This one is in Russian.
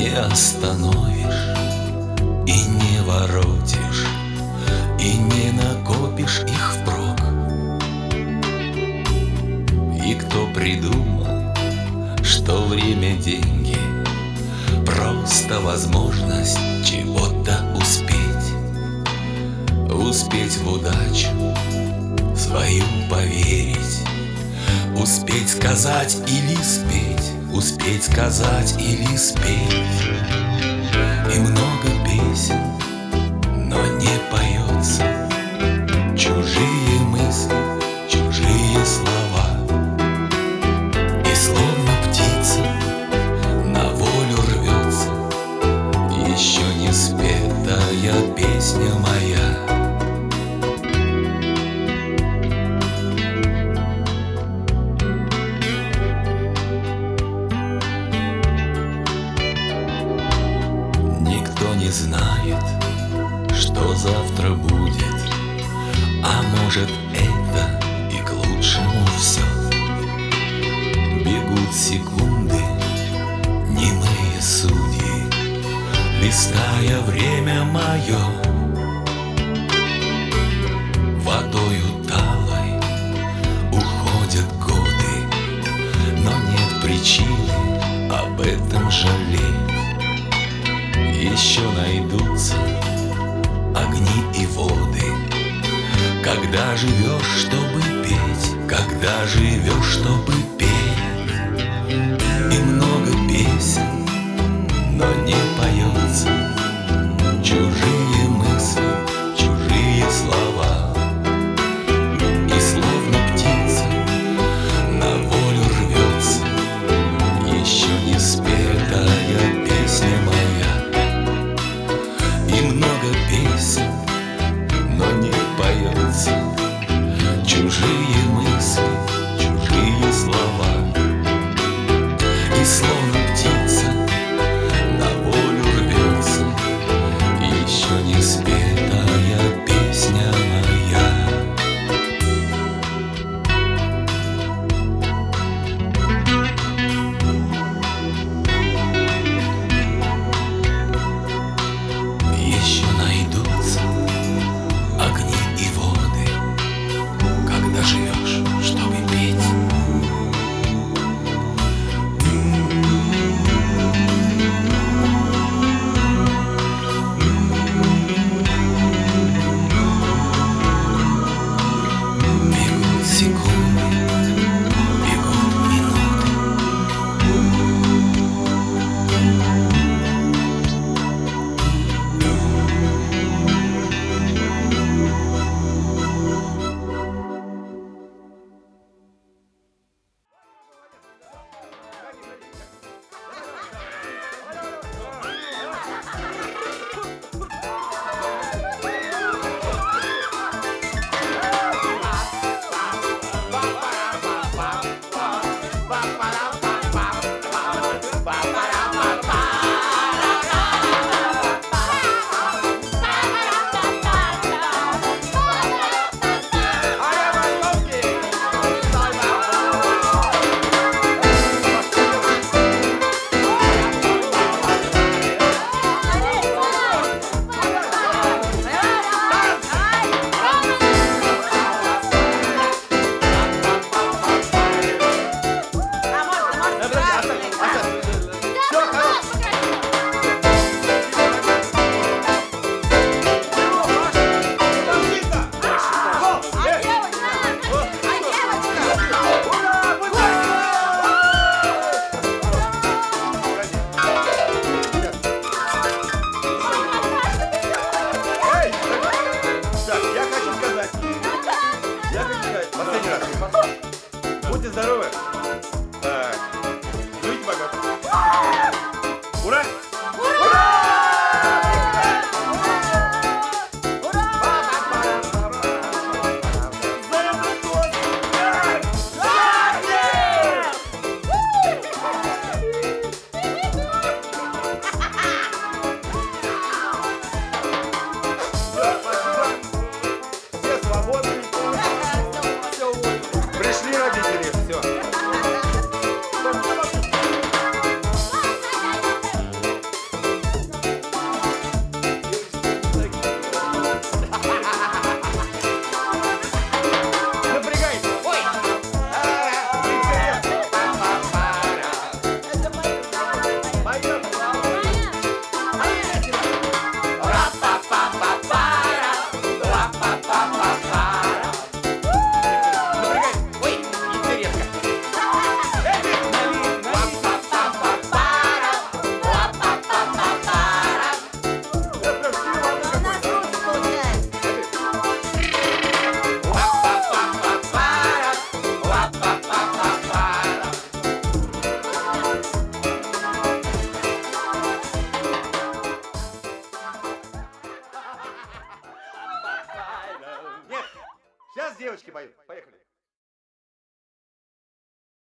Не остановишь и не воротишь, и не накопишь их впрок. И кто придумал, что время — деньги, просто возможность чего-то успеть. Успеть в удачу свою поверить, успеть сказать или спеть, успеть сказать или спеть. И много песен, но не поется, чужие мысли, чужие слова. И словно птица на волю рвется еще не спетая песня моя. Никто не знает, что завтра будет, а может, это и к лучшему все. Бегут секунды, немые судьи, листая время мое. Водою талой уходят годы, но нет причины об этом жалеть. Еще найдутся огни и воды, когда живешь, чтобы петь, когда живешь, чтобы петь. И много песен, но не поется, чужие мысли, чужие слова. И словно птица на волю рвется еще не спетая песня моя. И много песен, но не поется, чужие мысли, чужие слова. И сейчас девочки поют. Поехали.